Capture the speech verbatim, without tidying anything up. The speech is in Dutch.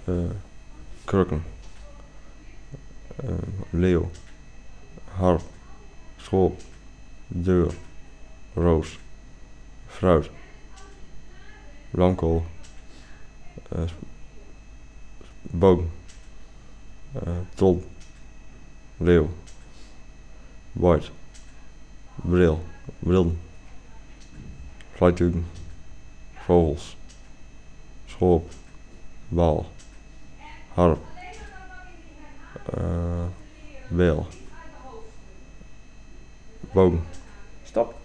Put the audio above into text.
uh, krukken, uh, leeuw, harp, schorp, deur, roos, fruit, blanco, uh, boom, uh, ton, leeuw, white, bril, bril, fluittuigen, vogels, schorp, bal, harp, uh, beel, boom. Stop.